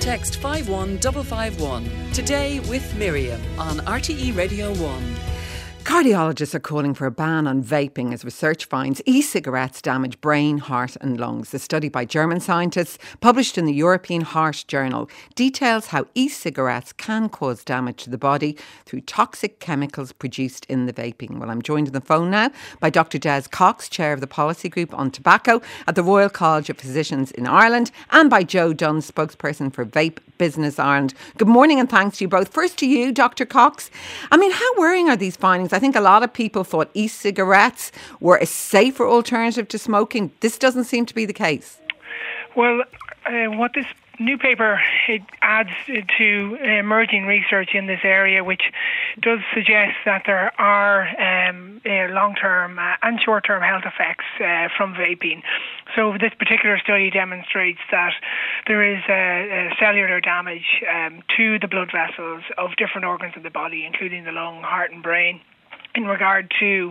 text 51551. Today with Miriam on RTE Radio 1. Cardiologists are calling for a ban on vaping as research finds e-cigarettes damage brain, heart and lungs. A study by German scientists published in the European Heart Journal details how e-cigarettes can cause damage to the body through toxic chemicals produced in the vaping. Well, I'm joined on the phone now by Dr. Des Cox, Chair of the Policy Group on Tobacco at the Royal College of Physicians in Ireland, and by Joe Dunn, spokesperson for Vape Business Ireland. Good morning and thanks to you both. First to you, Dr. Cox. I mean, how worrying are these findings? I think a lot of people thought e-cigarettes were a safer alternative to smoking. This doesn't seem to be the case. Well, what this new paper it adds to emerging research in this area, which does suggest that there are long-term and short-term health effects from vaping. So this particular study demonstrates that there is cellular damage to the blood vessels of different organs of the body, including the lung, heart and brain, in regard to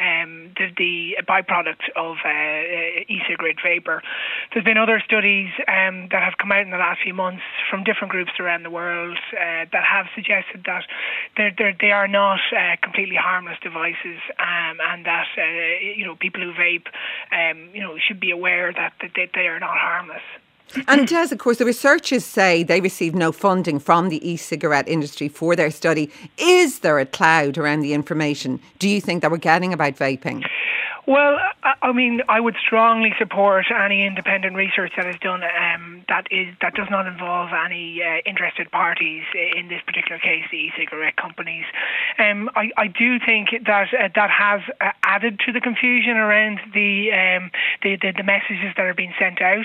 the byproduct of e-cigarette vapor. There's been other studies that have come out in the last few months from different groups around the world that have suggested that they are not completely harmless devices, and that people who vape should be aware that they are not harmless. And Des, of course, the researchers say they received no funding from the e-cigarette industry for their study. Is there a cloud around the information, do you think, that we're getting about vaping? Well, I mean, I would strongly support any independent research that is done that does not involve any interested parties, in this particular case, the e-cigarette companies. I do think that has added to the confusion around the messages that are being sent out.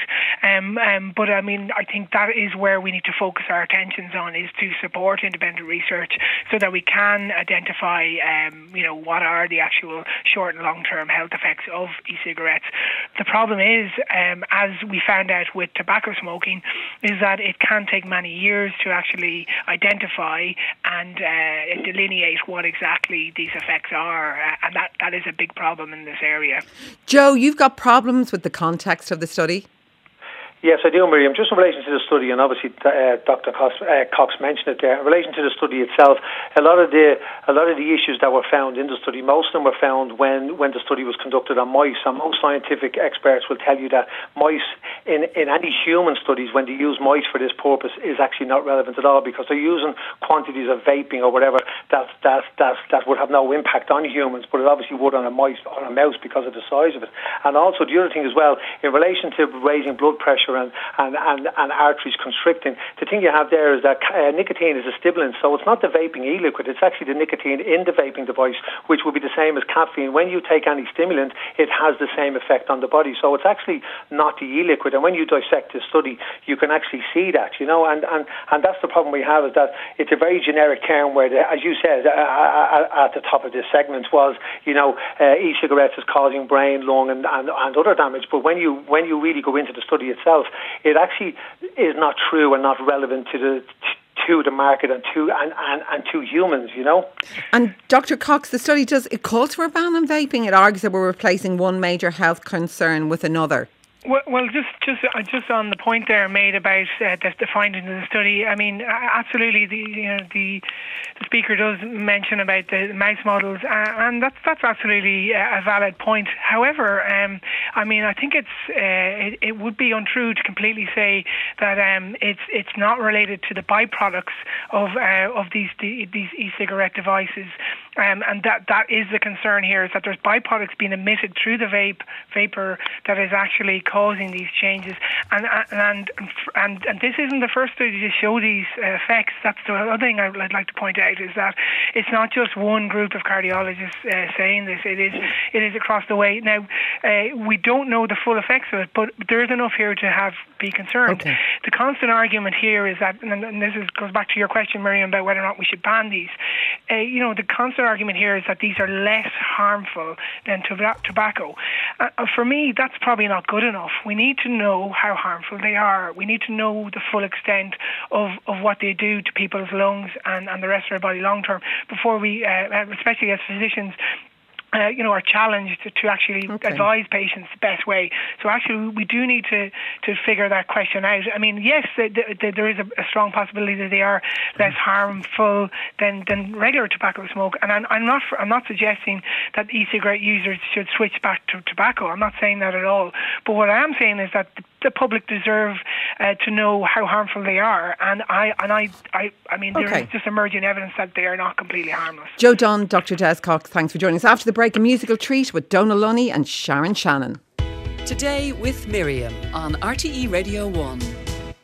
But I mean, I think that is where we need to focus our attentions on, is to support independent research so that we can identify, what are the actual short and long-term health effects of e-cigarettes. The problem is, as we found out with tobacco smoking, is that it can take many years to actually identify and delineate what exactly these effects are, and that is a big problem in this area. Joe, you've got problems with the context of the study? Yes, I do, Miriam. Just in relation to the study, and obviously Dr. Cox mentioned it there. In relation to the study itself, a lot of the issues that were found in the study, most of them were found when the study was conducted on mice. And most scientific experts will tell you that mice in any human studies, when they use mice for this purpose, is actually not relevant at all, because they're using quantities of vaping or whatever that would have no impact on humans, but it obviously would on a mouse because of the size of it. And also the other thing as well, in relation to raising blood pressure and arteries constricting, the thing you have there is that nicotine is a stimulant, so it's not the vaping e-liquid, it's actually the nicotine in the vaping device, which would be the same as caffeine. When you take any stimulant, it has the same effect on the body, so it's actually not the e-liquid. And when you dissect the study, you can actually see that, and that's the problem we have, is that it's a very generic term where, as you said at the top of this segment, was e-cigarettes is causing brain, lung and other damage, but when you really go into the study itself, it actually is not true and not relevant to the market and to humans, And Dr. Cox, the study calls for a ban on vaping. It argues that we're replacing one major health concern with another. Well, just on the point there made about the findings of the study. I mean, absolutely, the speaker does mention about the mouse models, and that's absolutely a valid point. However, I mean, I think it would be untrue to completely say that it's not related to the byproducts of these e-cigarette devices, and that is the concern here, is that there's byproducts being emitted through the vapor that is actually causing these changes, and this isn't the first study to show these effects. That's the other thing I'd like to point out, is that it's not just one group of cardiologists saying this. It is across the way. Now, we don't know the full effects of it, but there is enough here to be concerned. Okay. The constant argument here is that, and this goes back to your question, Miriam, about whether or not we should ban these. The constant argument here is that these are less harmful than tobacco. For me, that's probably not good enough. We need to know how harmful they are. We need to know the full extent of what they do to people's lungs and the rest of their body long term before we, especially as physicians, are challenged to actually advise patients the best way. So actually, we do need to figure that question out. I mean, yes, there is a strong possibility that they are less harmful than regular tobacco smoke. And I'm not suggesting that e-cigarette users should switch back to tobacco. I'm not saying that at all. But what I am saying is that the public deserve to know how harmful they are. And I mean, there is just emerging evidence that they are not completely harmless. Joe Dunn, Dr. Des Cox, thanks for joining us. After the break, a musical treat with Donal Lunny and Sharon Shannon. Today with Miriam on RTE Radio 1.